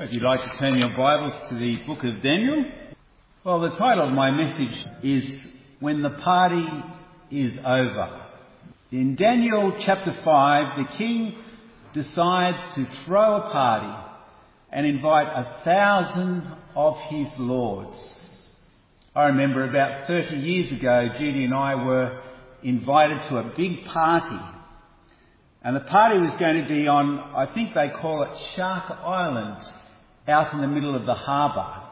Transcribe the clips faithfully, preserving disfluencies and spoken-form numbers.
If you'd like to turn your Bibles to the book of Daniel. Well, the title of my message is When the Party is Over. In Daniel chapter five, the king decides to throw a party and invite a thousand of his lords. I remember about thirty years ago, Judy and I were invited to a big party. And the party was going to be on, I think they call it Shark Island, out in the middle of the harbour.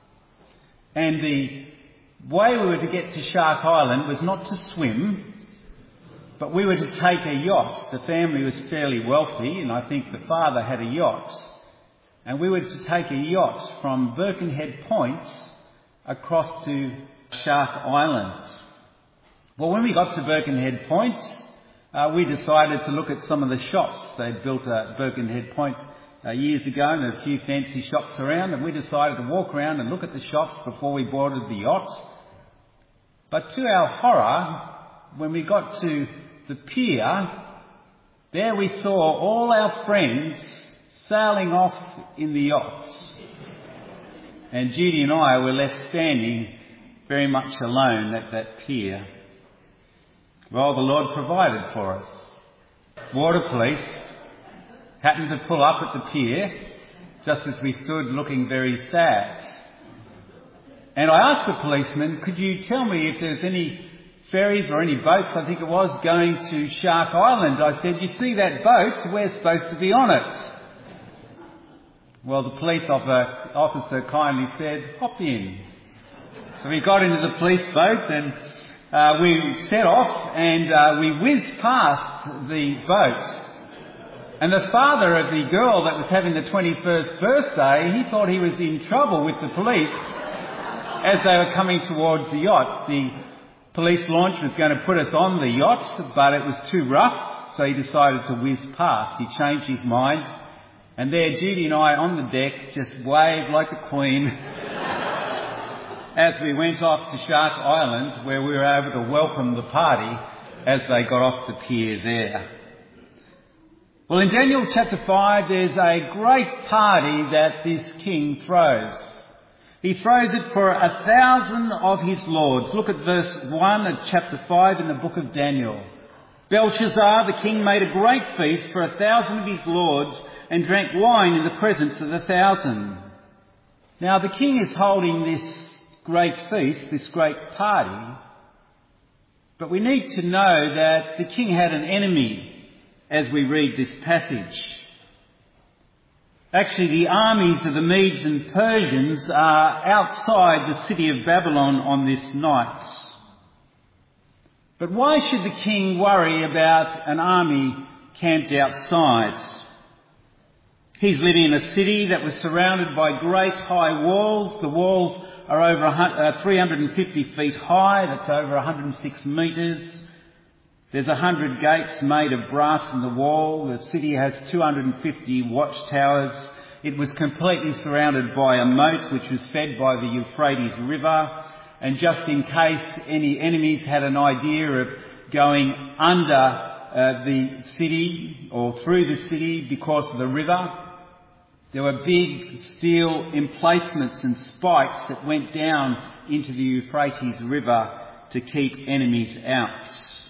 And the way we were to get to Shark Island was not to swim, but we were to take a yacht. The family was fairly wealthy, and I think the father had a yacht. And we were to take a yacht from Birkenhead Point across to Shark Island. Well, when we got to Birkenhead Point, uh, we decided to look at some of the shops. They'd built at Birkenhead Point uh, years ago, and a few fancy shops around, and we decided to walk around and look at the shops before we boarded the yacht. But to our horror, when we got to the pier, there we saw all our friends sailing off in the yachts. And Judy and I were left standing very much alone at that pier. Well, the Lord provided for us. Water police happened to pull up at the pier just as we stood looking very sad. And I asked the policeman, could you tell me if there's any ferries or any boats, I think it was, going to Shark Island? I said, you see that boat? We're supposed to be on it. Well, the police officer kindly said, hop in. So we got into the police boat and uh, we set off and uh, we whizzed past the boat. And the father of the girl that was having the twenty-first birthday, he thought he was in trouble with the police as they were coming towards the yacht. The police launch was going to put us on the yacht, but it was too rough, so he decided to whiz past. He changed his mind. And there, Judy and I on the deck just waved like a queen as we went off to Shark Island, where we were able to welcome the party as they got off the pier there. Well, in Daniel chapter five, there's a great party that this king throws. He throws it for a thousand of his lords. Look at verse one of chapter five in the book of Daniel. Belshazzar, the king, made a great feast for a thousand of his lords and drank wine in the presence of the thousand. Now, the king is holding this great feast, this great party, but we need to know that the king had an enemy as we read this passage. Actually, the armies of the Medes and Persians are outside the city of Babylon on this night. But why should the king worry about an army camped outside? He's living in a city that was surrounded by great high walls. The walls are over three hundred fifty feet high. That's over one hundred six metres. There's one hundred gates made of brass in the wall. The city has two hundred fifty watchtowers. It was completely surrounded by a moat which was fed by the Euphrates River. And just in case any enemies had an idea of going under uh, the city or through the city because of the river, there were big steel emplacements and spikes that went down into the Euphrates River to keep enemies out.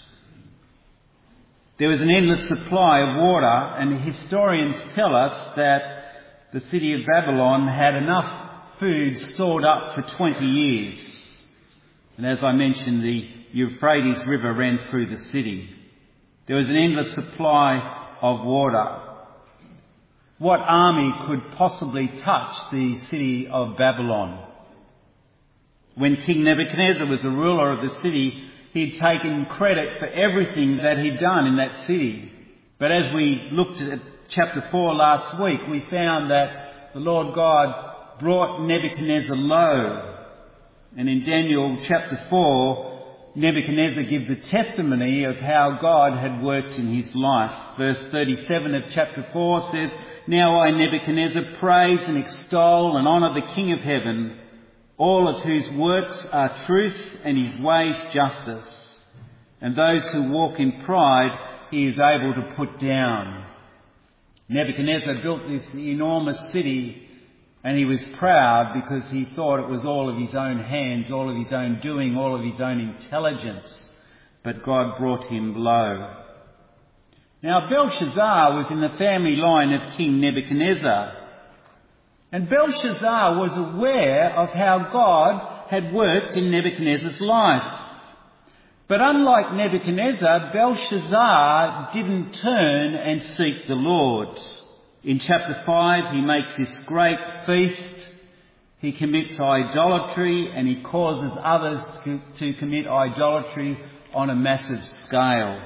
There was an endless supply of water, and historians tell us that the city of Babylon had enough food stored up for twenty years. And as I mentioned, the Euphrates River ran through the city. There was an endless supply of water. What army could possibly touch the city of Babylon? When King Nebuchadnezzar was the ruler of the city, he'd taken credit for everything that he'd done in that city. But as we looked at chapter four last week, we found that the Lord God brought Nebuchadnezzar low. And in Daniel chapter four, Nebuchadnezzar gives a testimony of how God had worked in his life. Verse thirty-seven of chapter four says, Now I, Nebuchadnezzar, praise and extol and honour the King of heaven, all of whose works are truth and his ways justice. And those who walk in pride he is able to put down. Nebuchadnezzar built this enormous city And he was proud because he thought it was all of his own hands, all of his own doing, all of his own intelligence. But God brought him low. Now Belshazzar was in the family line of King Nebuchadnezzar. And Belshazzar was aware of how God had worked in Nebuchadnezzar's life. But unlike Nebuchadnezzar, Belshazzar didn't turn and seek the Lord. In chapter five, he makes this great feast. He commits idolatry and he causes others to, to commit idolatry on a massive scale.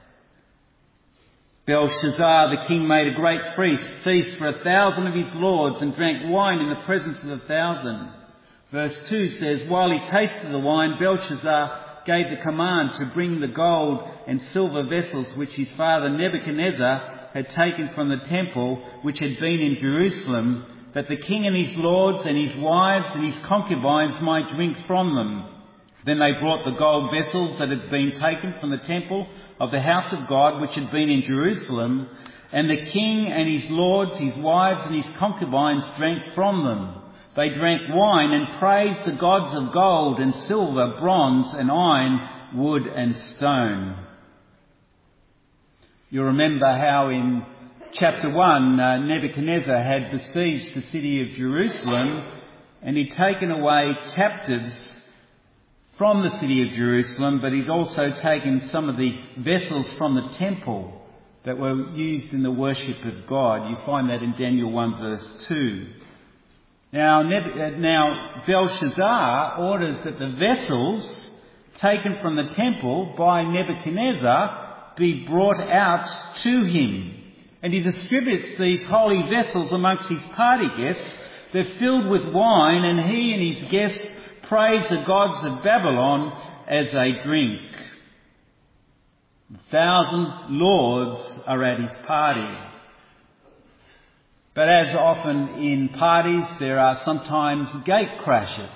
Belshazzar, the king, made a great feast, feast for a thousand of his lords and drank wine in the presence of the thousand. Verse two says, while he tasted the wine, Belshazzar gave the command to bring the gold and silver vessels which his father Nebuchadnezzar had taken from the temple which had been in Jerusalem, that the king and his lords and his wives and his concubines might drink from them. Then they brought the gold vessels that had been taken from the temple of the house of God which had been in Jerusalem, and the king and his lords, his wives and his concubines drank from them. They drank wine and praised the gods of gold and silver, bronze and iron, wood and stone. You remember how in chapter one uh, Nebuchadnezzar had besieged the city of Jerusalem and he'd taken away captives from the city of Jerusalem, but he'd also taken some of the vessels from the temple that were used in the worship of God. You find that in Daniel one verse two. Now, now Belshazzar orders that the vessels taken from the temple by Nebuchadnezzar be brought out to him. And he distributes these holy vessels amongst his party guests. They're filled with wine, and he and his guests praise the gods of Babylon as they drink. A thousand lords are at his party. But as often in parties, there are sometimes gate crashers.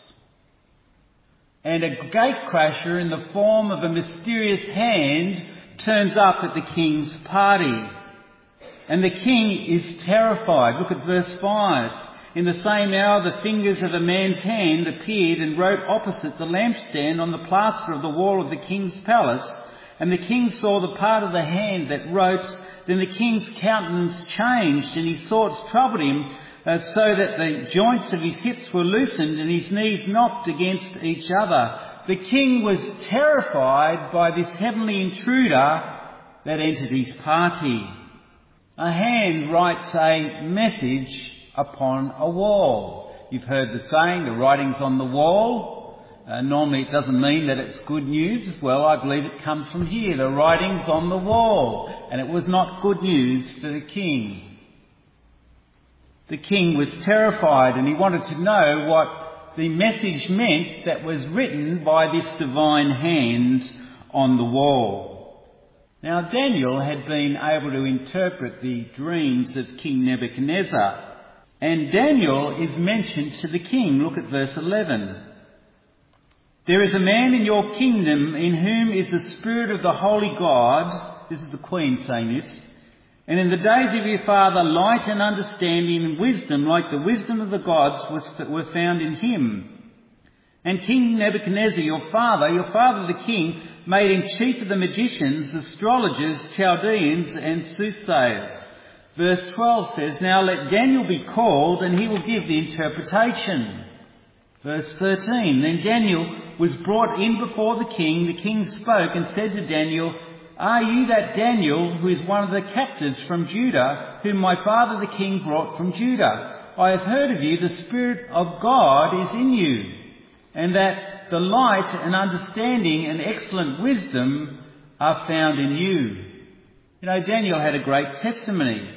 And a gate crasher in the form of a mysterious hand turns up at the king's party. And the king is terrified. Look at verse five. In the same hour the fingers of a man's hand appeared and wrote opposite the lampstand on the plaster of the wall of the king's palace. And the king saw the part of the hand that wrote. Then the king's countenance changed, and his thoughts troubled him, uh, so that the joints of his hips were loosened and his knees knocked against each other. The king was terrified by this heavenly intruder that entered his party. A hand writes a message upon a wall. You've heard the saying, the writing's on the wall. Uh, normally it doesn't mean that it's good news. Well, I believe it comes from here. The writing's on the wall. And it was not good news for the king. The king was terrified and he wanted to know what the message meant that was written by this divine hand on the wall. Now, Daniel had been able to interpret the dreams of King Nebuchadnezzar. And Daniel is mentioned to the king. Look at verse eleven. There is a man in your kingdom in whom is the spirit of the holy God. This is the queen saying this. And in the days of your father, light and understanding and wisdom, like the wisdom of the gods, was, were found in him. And King Nebuchadnezzar, your father, your father the king, made him chief of the magicians, astrologers, Chaldeans, and soothsayers. Verse twelve says, now let Daniel be called, and he will give the interpretation. Verse thirteen, then Daniel was brought in before the king. The king spoke and said to Daniel, are you that Daniel who is one of the captives from Judah, whom my father the king brought from Judah? I have heard of you, the Spirit of God is in you, and that the light and understanding and excellent wisdom are found in you. You know, Daniel had a great testimony.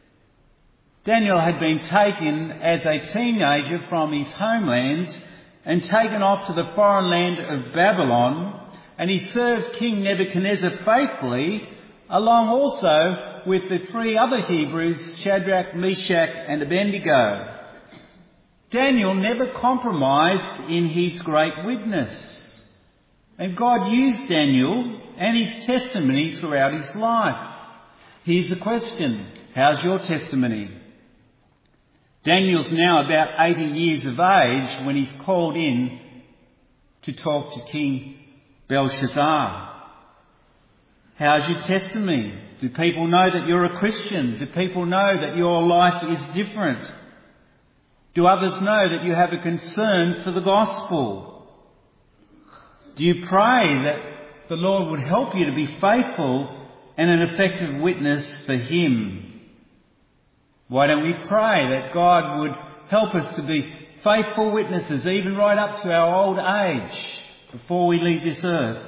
Daniel had been taken as a teenager from his homeland and taken off to the foreign land of Babylon, and he served King Nebuchadnezzar faithfully, along also with the three other Hebrews, Shadrach, Meshach and Abednego. Daniel never compromised in his great witness, and God used Daniel and his testimony throughout his life. Here's the question: how's your testimony? Daniel's now about eighty years of age when he's called in to talk to King Belshazzar. How's your testimony? Do people know that you're a Christian? Do people know that your life is different? Do others know that you have a concern for the gospel? Do you pray that the Lord would help you to be faithful and an effective witness for Him? Why don't we pray that God would help us to be faithful witnesses even right up to our old age before we leave this earth?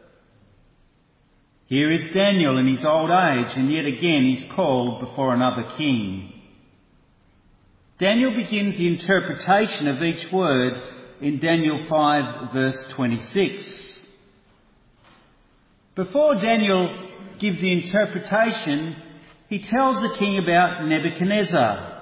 Here is Daniel in his old age, and yet again he's called before another king. Daniel begins the interpretation of each word in Daniel five verse twenty-six. Before Daniel gives the interpretation, he tells the king about Nebuchadnezzar.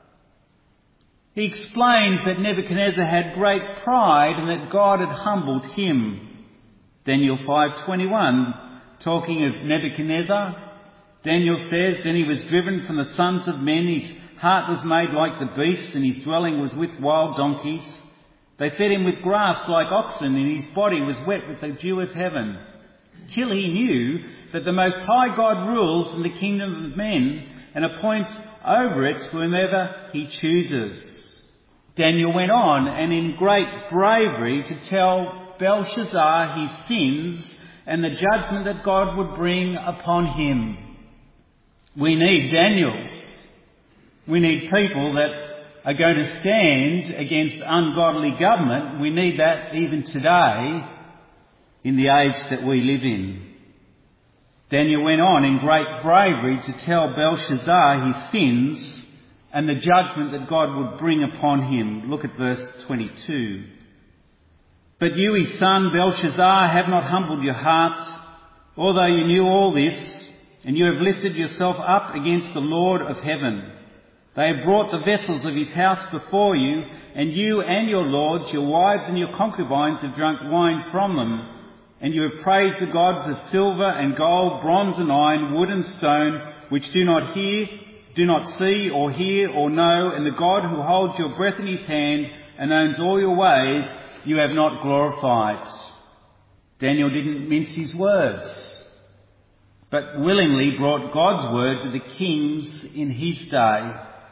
He explains that Nebuchadnezzar had great pride and that God had humbled him. Daniel five twenty-one, talking of Nebuchadnezzar, Daniel says, "Then he was driven from the sons of men, his heart was made like the beasts, and his dwelling was with wild donkeys. They fed him with grass like oxen, and his body was wet with the dew of heaven, till he knew that the Most High God rules in the kingdom of men and appoints over it whomever he chooses." Daniel went on, and in great bravery, to tell Belshazzar his sins and the judgment that God would bring upon him. We need Daniels. We need people that are going to stand against ungodly government. We need that even today in the age that we live in. Daniel went on in great bravery to tell Belshazzar his sins and the judgment that God would bring upon him. Look at verse twenty-two. "But you, his son Belshazzar, have not humbled your heart, although you knew all this, and you have lifted yourself up against the Lord of heaven. They have brought the vessels of his house before you, and you and your lords, your wives and your concubines have drunk wine from them. And you have praised the gods of silver and gold, bronze and iron, wood and stone, which do not hear, do not see or hear or know, and the God who holds your breath in his hand and owns all your ways, you have not glorified." Daniel didn't mince his words, but willingly brought God's word to the kings in his day,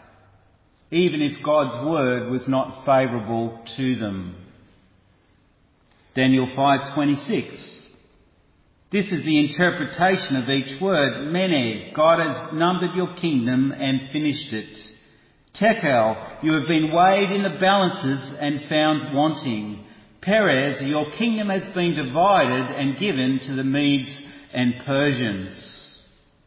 even if God's word was not favourable to them. Daniel five twenty-six. This is the interpretation of each word. "Mene, God has numbered your kingdom and finished it. Tekel, you have been weighed in the balances and found wanting. Perez, your kingdom has been divided and given to the Medes and Persians."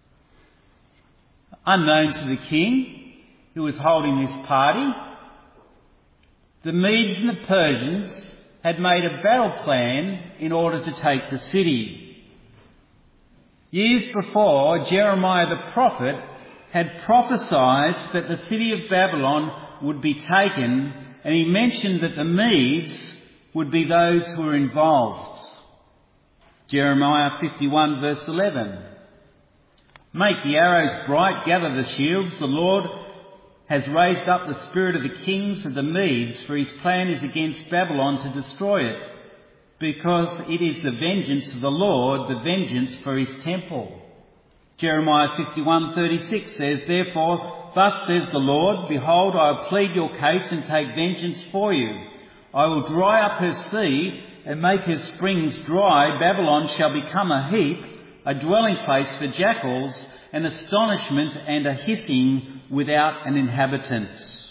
Unknown to the king who was holding this party, the Medes and the Persians had made a battle plan in order to take the city. Years before, Jeremiah the prophet had prophesied that the city of Babylon would be taken, and he mentioned that the Medes would be those who were involved. Jeremiah fifty-one verse eleven. "Make the arrows bright, gather the shields. The Lord has raised up the spirit of the kings of the Medes, for his plan is against Babylon to destroy it, because it is the vengeance of the Lord, the vengeance for his temple." Jeremiah fifty-one thirty-six says, "Therefore, thus says the Lord, behold, I will plead your case and take vengeance for you. I will dry up her sea and make her springs dry. Babylon shall become a heap, a dwelling place for jackals, an astonishment and a hissing without an inhabitant."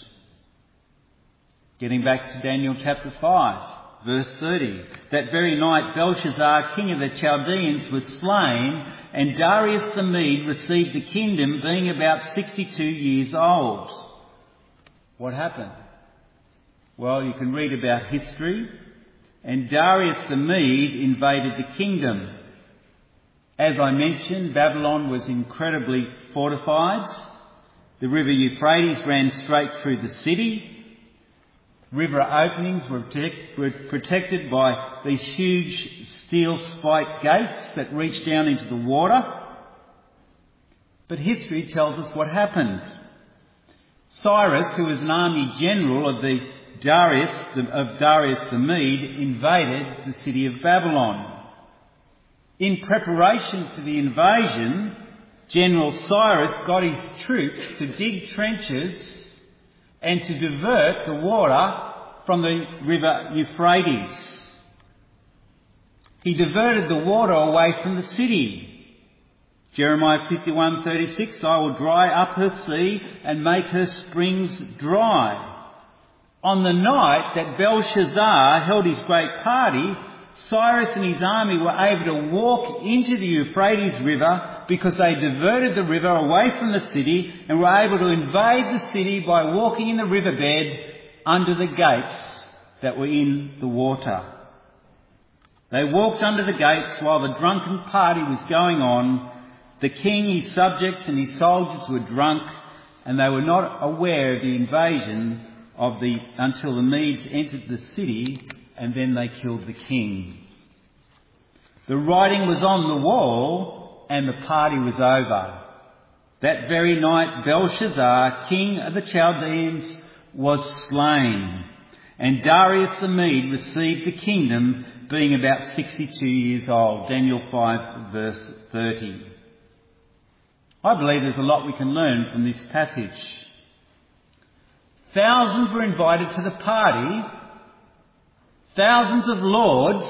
Getting back to Daniel chapter five, verse thirty. "That very night Belshazzar, king of the Chaldeans, was slain, and Darius the Mede received the kingdom, being about sixty-two years old." What happened? Well, you can read about history, and Darius the Mede invaded the kingdom. As I mentioned, Babylon was incredibly fortified. The river Euphrates ran straight through the city. River openings were, protect, were protected by these huge steel spike gates that reached down into the water. But history tells us what happened. Cyrus, who was an army general of the Darius of Darius the Mede, invaded the city of Babylon. In preparation for the invasion, General Cyrus got his troops to dig trenches and to divert the water from the river Euphrates. He diverted the water away from the city. Jeremiah fifty-one thirty-six, I will dry up her sea and make her springs dry. On the night that Belshazzar held his great party, Cyrus and his army were able to walk into the Euphrates River because they diverted the river away from the city and were able to invade the city by walking in the riverbed under the gates that were in the water. They walked under the gates while the drunken party was going on. The king, his subjects and his soldiers were drunk, and they were not aware of the invasion of the until the Medes entered the city, and then they killed the king. The writing was on the wall, and the party was over. That very night Belshazzar, king of the Chaldeans, was slain, and Darius the Mede received the kingdom, being about sixty-two years old. Daniel five verse thirty. I believe there's a lot we can learn from this passage. Thousands were invited to the party, thousands of lords,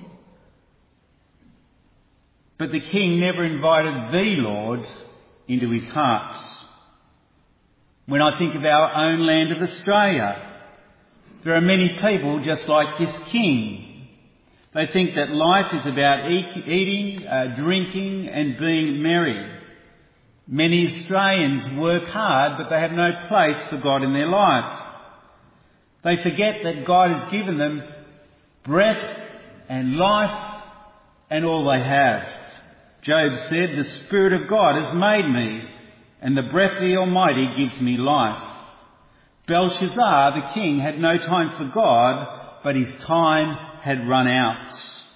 but the king never invited the Lord into his heart. When I think of our own land of Australia, there are many people just like this king. They think that life is about eat, eating, uh, drinking and being merry. Many Australians work hard, but they have no place for God in their life. They forget that God has given them breath and life and all they have. Job said, the Spirit of God has made me, and the breath of the Almighty gives me life. Belshazzar, the king, had no time for God, but his time had run out.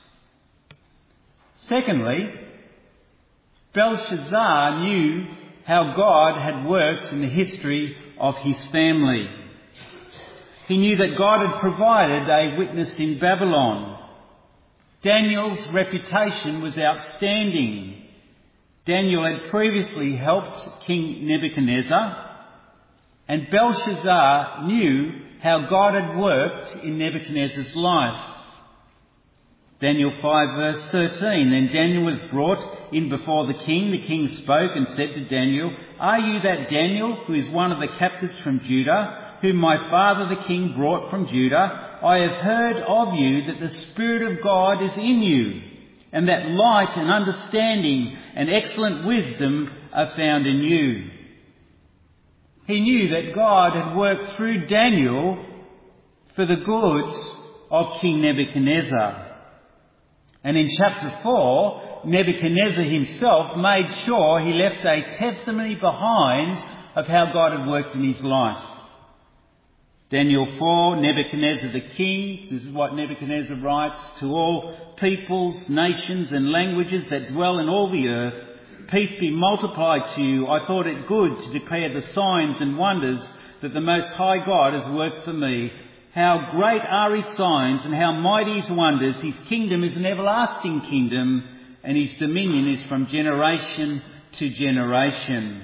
Secondly, Belshazzar knew how God had worked in the history of his family. He knew that God had provided a witness in Babylon. Daniel's reputation was outstanding. Daniel had previously helped King Nebuchadnezzar, and Belshazzar knew how God had worked in Nebuchadnezzar's life. Daniel five verse thirteen, then Daniel was brought in before the king. The king spoke and said to Daniel, are you that Daniel who is one of the captives from Judah, whom my father the king brought from Judah? I have heard of you that the Spirit of God is in you, and that light and understanding and excellent wisdom are found in you. He knew that God had worked through Daniel for the good of King Nebuchadnezzar. And in chapter four, Nebuchadnezzar himself made sure he left a testimony behind of how God had worked in his life. Daniel four, Nebuchadnezzar the king, this is what Nebuchadnezzar writes, to all peoples, nations and languages that dwell in all the earth, peace be multiplied to you. I thought it good to declare the signs and wonders that the Most High God has worked for me. How great are his signs and how mighty his wonders. His kingdom is an everlasting kingdom, and his dominion is from generation to generation.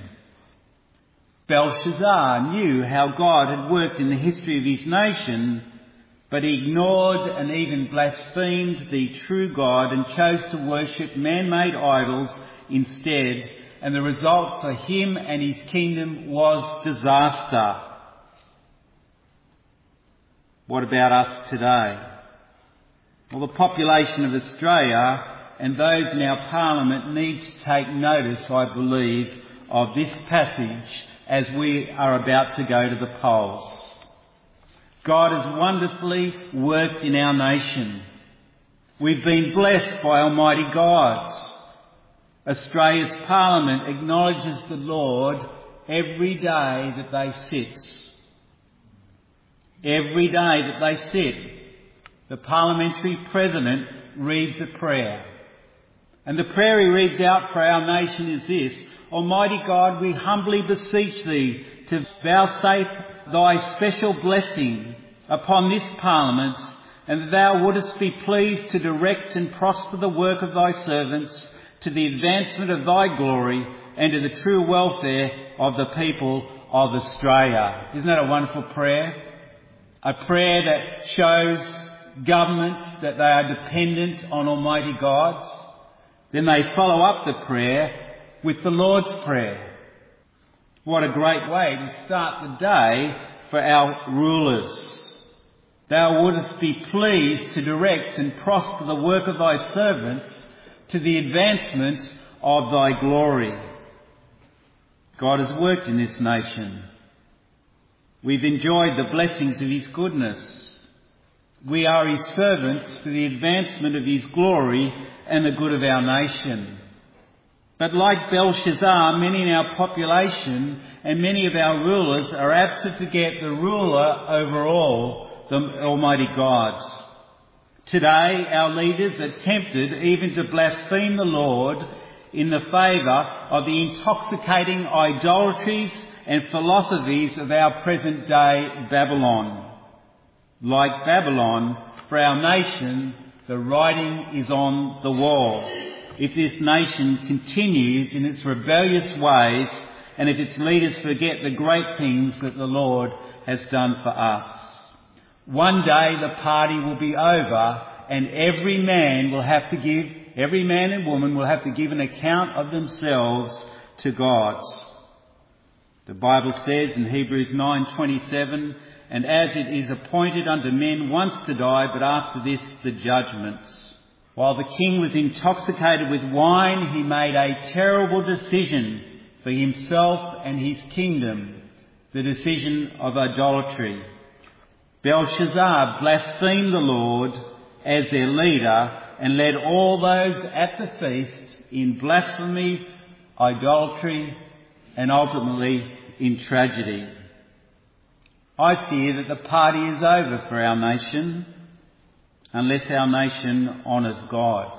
Belshazzar knew how God had worked in the history of his nation, but he ignored and even blasphemed the true God and chose to worship man-made idols instead, and the result for him and his kingdom was disaster. What about us today? Well, the population of Australia and those in our parliament need to take notice, I believe, of this passage as we are about to go to the polls. God has wonderfully worked in our nation. We've been blessed by Almighty God. Australia's parliament acknowledges the Lord every day that they sit. Every day that they sit, the parliamentary president reads a prayer. And the prayer he reads out for our nation is this: Almighty God, we humbly beseech thee to vouchsafe thy special blessing upon this Parliament, and that thou wouldest be pleased to direct and prosper the work of thy servants to the advancement of thy glory and to the true welfare of the people of Australia. Isn't that a wonderful prayer? A prayer that shows governments that they are dependent on Almighty God. Then they follow up the prayer with the Lord's Prayer. What a great way to start the day for our rulers. Thou wouldest be pleased to direct and prosper the work of thy servants to the advancement of thy glory. God has worked in this nation. We've enjoyed the blessings of his goodness. We are his servants for the advancement of his glory and the good of our nation. But like Belshazzar, many in our population and many of our rulers are apt to forget the ruler over all, the Almighty God. Today, our leaders are tempted even to blaspheme the Lord in the favour of the intoxicating idolatries and philosophies of our present day Babylon. Like Babylon, for our nation, the writing is on the wall. If this nation continues in its rebellious ways, and if its leaders forget the great things that the Lord has done for us. One day the party will be over, and every man will have to give, every man and woman will have to give an account of themselves to God. The Bible says in Hebrews nine twenty-seven, and as it is appointed unto men once to die, but after this the judgments. While the king was intoxicated with wine, he made a terrible decision for himself and his kingdom, the decision of idolatry. Belshazzar blasphemed the Lord as their leader and led all those at the feast in blasphemy, idolatry, and ultimately in tragedy. I fear that the party is over for our nation unless our nation honours God.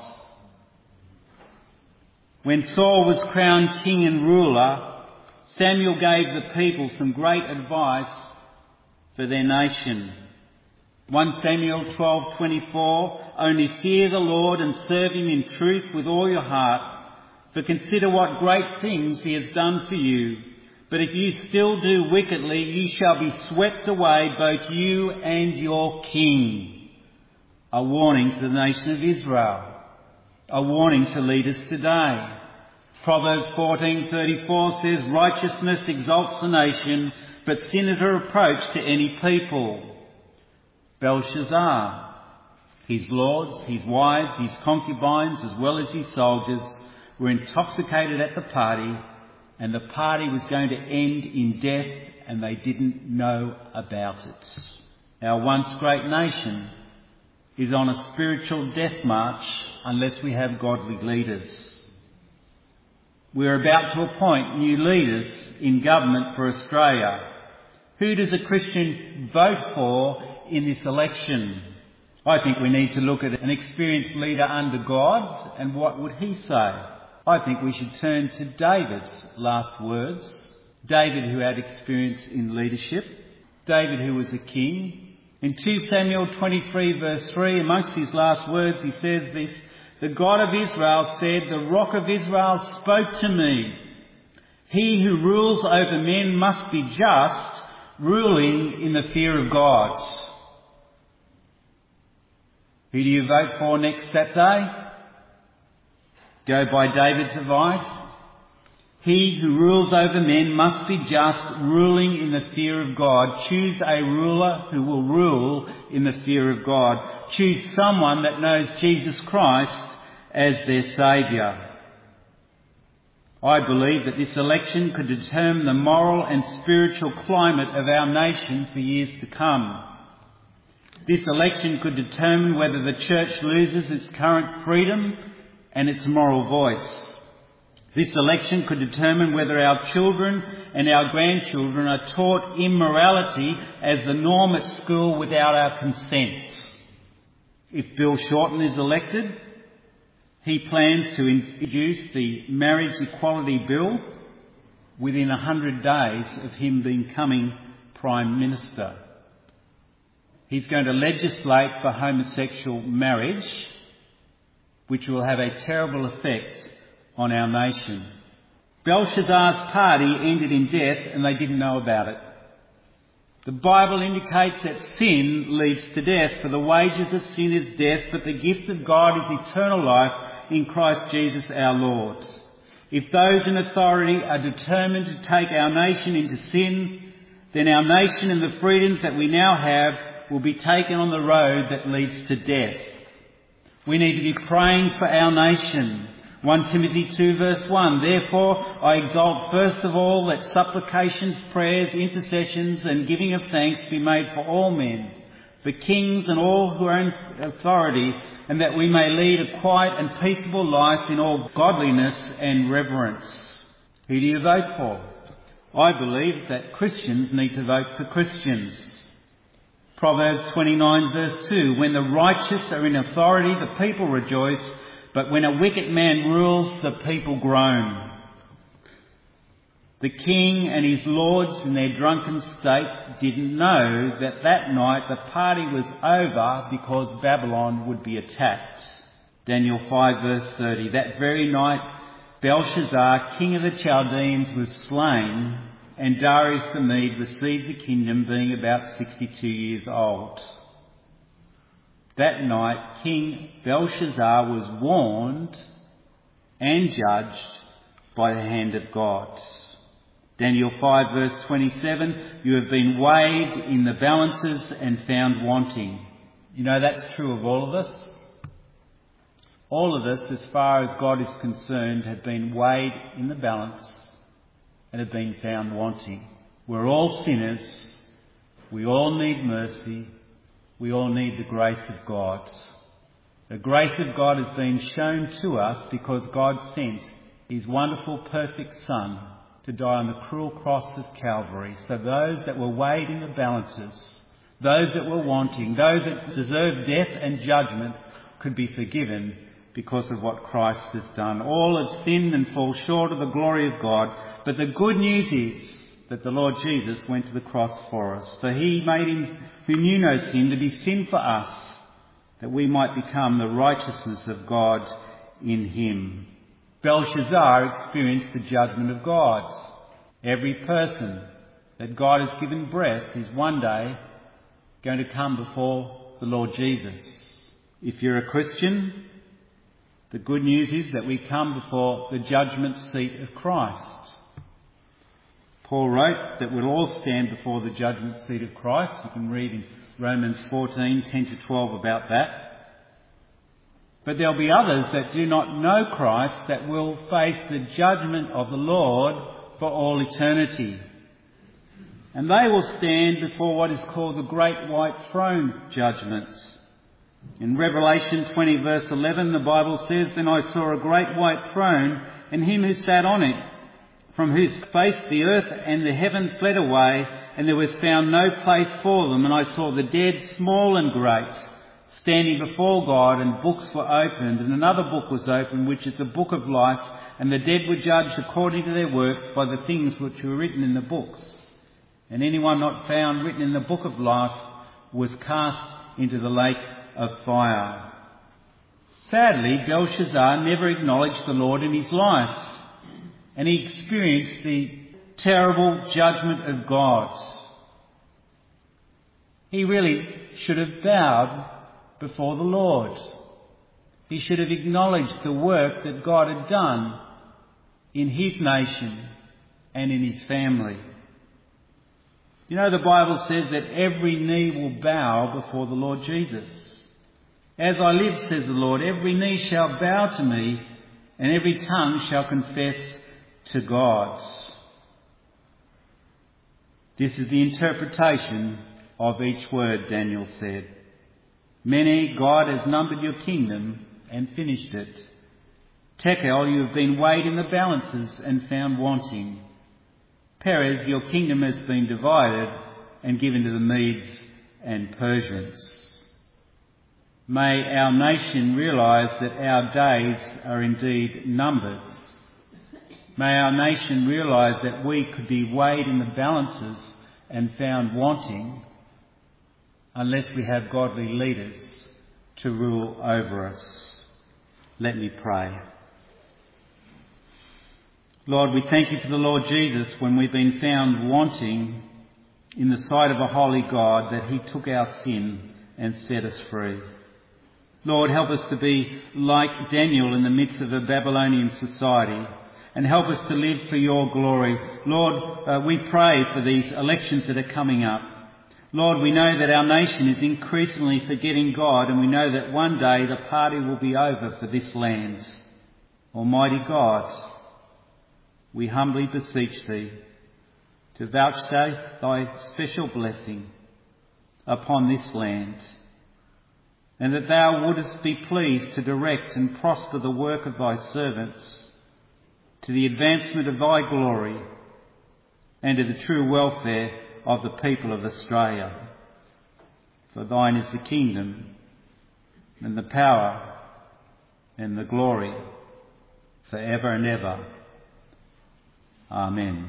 When Saul was crowned king and ruler, Samuel gave the people some great advice for their nation. First Samuel twelve twenty-four, only fear the Lord and serve him in truth with all your heart, for consider what great things he has done for you. But if you still do wickedly, you shall be swept away, both you and your king. A warning to the nation of Israel. A warning to leaders today. Proverbs fourteen thirty-four says, righteousness exalts a nation, but sin is a reproach to any people. Belshazzar, his lords, his wives, his concubines, as well as his soldiers, were intoxicated at the party, and the party was going to end in death, and they didn't know about it. Our once great nation is on a spiritual death march unless we have godly leaders. We're about to appoint new leaders in government for Australia. Who does a Christian vote for in this election? I think we need to look at an experienced leader under God, and what would he say? I think we should turn to David's last words. David, who had experience in leadership. David, who was a king. In Second Samuel twenty-three verse three, amongst his last words, he says this, the God of Israel said, the Rock of Israel spoke to me. He who rules over men must be just, ruling in the fear of God. Who do you vote for next Saturday? Go by David's advice. He who rules over men must be just, ruling in the fear of God. Choose a ruler who will rule in the fear of God. Choose someone that knows Jesus Christ as their Saviour. I believe that this election could determine the moral and spiritual climate of our nation for years to come. This election could determine whether the church loses its current freedom and its moral voice. This election could determine whether our children and our grandchildren are taught immorality as the norm at school without our consent. If Bill Shorten is elected, He plans to introduce the Marriage Equality Bill within a hundred days of him becoming Prime Minister. He's going to legislate for homosexual marriage, which will have a terrible effect on our nation. Belshazzar's party ended in death and they didn't know about it. The Bible indicates that sin leads to death, for the wages of sin is death, but the gift of God is eternal life in Christ Jesus our Lord. If those in authority are determined to take our nation into sin, then our nation and the freedoms that we now have will be taken on the road that leads to death. We need to be praying for our nation. First Timothy two verse one, therefore I exalt first of all that supplications, prayers, intercessions and giving of thanks be made for all men, for kings and all who are in authority, and that we may lead a quiet and peaceable life in all godliness and reverence. Who do you vote for? I believe that Christians need to vote for Christians. Proverbs twenty-nine verse two, when the righteous are in authority, the people rejoice, but when a wicked man rules, the people groan. The king and his lords in their drunken state didn't know that that night the party was over because Babylon would be attacked. Daniel five verse thirty, that very night Belshazzar, king of the Chaldeans, was slain, and Darius the Mede received the kingdom, being about sixty-two years old. That night, King Belshazzar was warned and judged by the hand of God. Daniel five verse twenty-seven, you have been weighed in the balances and found wanting. You know, that's true of all of us. All of us, as far as God is concerned, have been weighed in the balance and have been found wanting. We're all sinners. We all need mercy. We all need the grace of God. The grace of God has been shown to us because God sent his wonderful, perfect Son to die on the cruel cross of Calvary. So those that were weighed in the balances, those that were wanting, those that deserved death and judgment could be forgiven because of what Christ has done. All have sinned and fall short of the glory of God. But the good news is that the Lord Jesus went to the cross for us. For he made him who knew no sin to be sin for us, that we might become the righteousness of God in him. Belshazzar experienced the judgment of God. Every person that God has given breath is one day going to come before the Lord Jesus. If you're a Christian, the good news is that we come before the judgment seat of Christ. Paul wrote that we'll all stand before the judgment seat of Christ. You can read in Romans fourteen, ten to twelve about that. But there'll be others that do not know Christ that will face the judgment of the Lord for all eternity. And they will stand before what is called the Great White Throne Judgment. In Revelation twenty verse eleven, the Bible says, then I saw a great white throne and him who sat on it, from whose face the earth and the heaven fled away, and there was found no place for them. And I saw the dead, small and great, standing before God, and books were opened, and another book was opened, which is the book of life, and the dead were judged according to their works by the things which were written in the books. And anyone not found written in the book of life was cast into the lake of fire. Sadly, Belshazzar never acknowledged the Lord in his life, and he experienced the terrible judgment of God. He really should have bowed before the Lord. He should have acknowledged the work that God had done in his nation and in his family. You know, the Bible says that every knee will bow before the Lord Jesus. As I live, says the Lord, every knee shall bow to me, and every tongue shall confess to God. This is the interpretation of each word, Daniel said. Mene, God has numbered your kingdom and finished it. Tekel, you have been weighed in the balances and found wanting. Perez, your kingdom has been divided and given to the Medes and Persians. May our nation realise that our days are indeed numbered. May our nation realise that we could be weighed in the balances and found wanting unless we have godly leaders to rule over us. Let me pray. Lord, we thank you for the Lord Jesus when we've been found wanting in the sight of a holy God, that he took our sin and set us free. Lord, help us to be like Daniel in the midst of a Babylonian society, and help us to live for your glory. Lord, uh, we pray for these elections that are coming up. Lord, we know that our nation is increasingly forgetting God, and we know that one day the party will be over for this land. Almighty God, we humbly beseech thee to vouchsafe thy special blessing upon this land, and that thou wouldest be pleased to direct and prosper the work of thy servants to the advancement of thy glory and to the true welfare of the people of Australia. For thine is the kingdom and the power and the glory for ever and ever. Amen.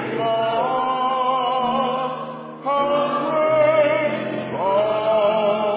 Oh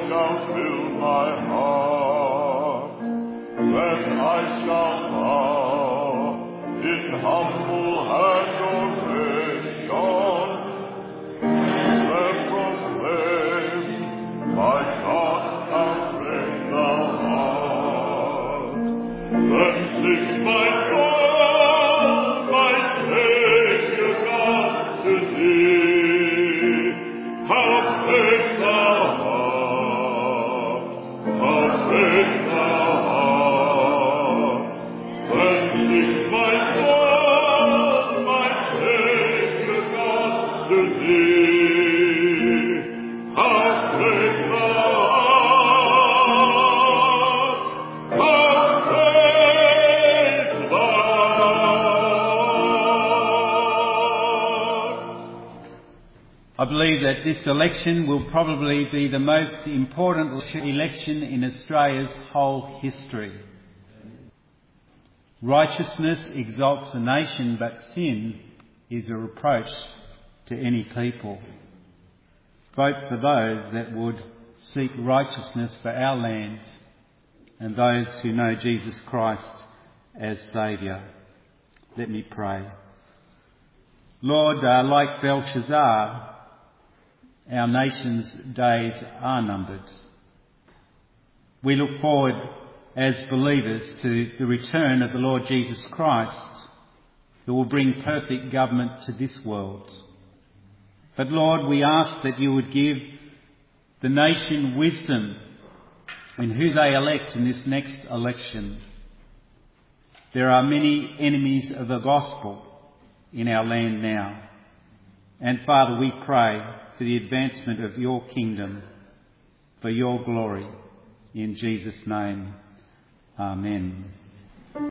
shall fill my heart, then I shall bow in humble adoration, and proclaim, my God, how great thou art. Then sings my soul, my Savior God, to thee, how great thou art, how great thou art. Then sings my soul, my Savior God, to thee, how great thou art, how great thou art. I believe that this election will probably be the most important election in Australia's whole history. Righteousness exalts the nation, but sin is a reproach to any people. Vote for those that would seek righteousness for our lands and those who know Jesus Christ as Saviour. Let me pray. Lord, uh, like Belshazzar, our nation's days are numbered. We look forward as believers to the return of the Lord Jesus Christ, who will bring perfect government to this world. But Lord, we ask that you would give the nation wisdom in who they elect in this next election. There are many enemies of the gospel in our land now. And Father, we pray for the advancement of your kingdom, for your glory. In Jesus' name, amen.